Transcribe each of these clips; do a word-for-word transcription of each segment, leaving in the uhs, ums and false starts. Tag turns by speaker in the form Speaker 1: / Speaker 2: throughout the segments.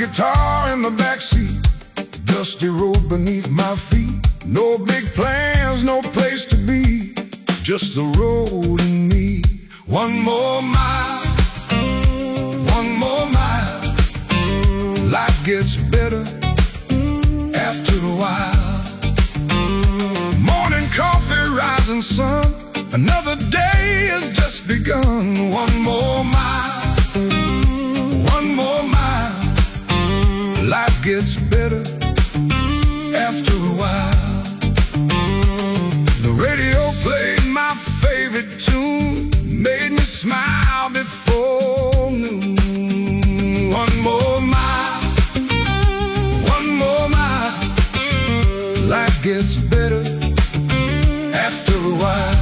Speaker 1: guitar in the backseat, dusty road beneath my feet. No big plans, no place to be, just the road and me. One more mile, one more mile. Life gets better after a while. Morning coffee, rising sun, another day has just begun. One more mile, one more mile. Life gets better after a while. The radio played my favorite tune, made me smile before noon. One more mile, one more mile. Life gets better after a while.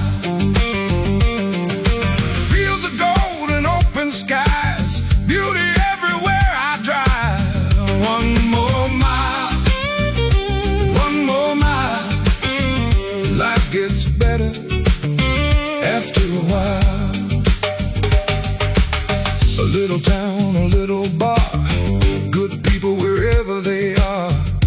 Speaker 1: Fields of gold and open skies, beauty everywhere I drive. One more mile, one more mile. Life gets better after a while. A little town, a little bar, good people wherever they are.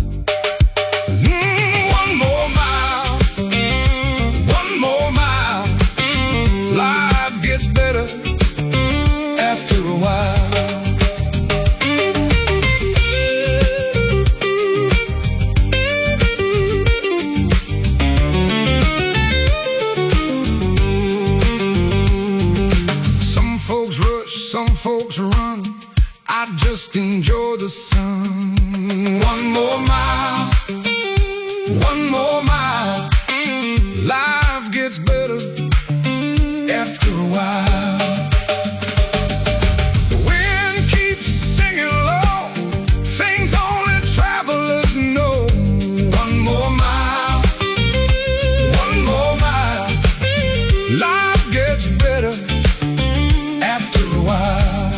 Speaker 1: Mm, one more mile, one more mile. Life gets better after a while. Some folks rush, some folks run, I just enjoy the sun. One more mile, one more mile. Life gets better after a while. The wind keeps singing low, things only travelers know. One more mile, one more mile. Life gets better after a while.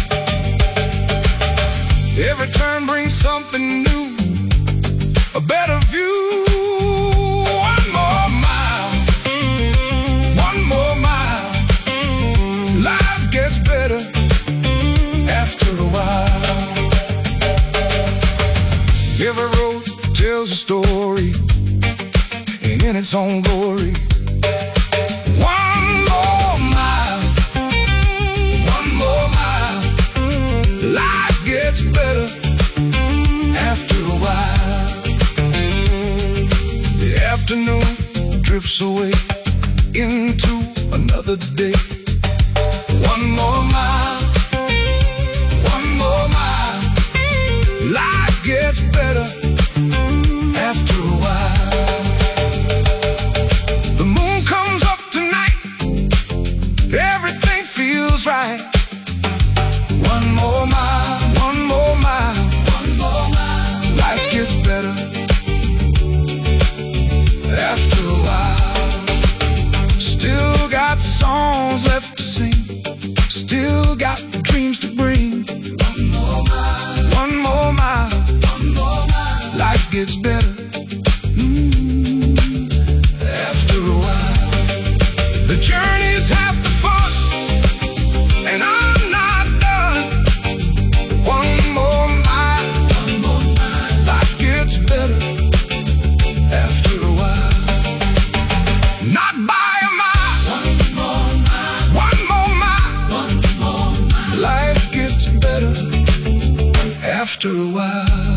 Speaker 1: Every turn brings something new, a better view. One more mile, one more mile. Life gets better after a while. Every road tells a story, and in its own glory. One more mile, one more mile. Life gets better after a while. The afternoon drifts away into another day. One more mile, one more mile. Life gets better after a while. The moon comes up tonight, everything feels right. One more mile, one more mile, one more mile. Life gets better after a while. Still got songs left to sing, still got dreams to bring. One more mile, one more mile, one more mile. Life gets better mm, after a while. The journey's half the fun, and I'm not done. One more mile, one more mile. Life gets better after a while. Not by a mile, one more mile, one more mile, one more mile. Life gets better after a while.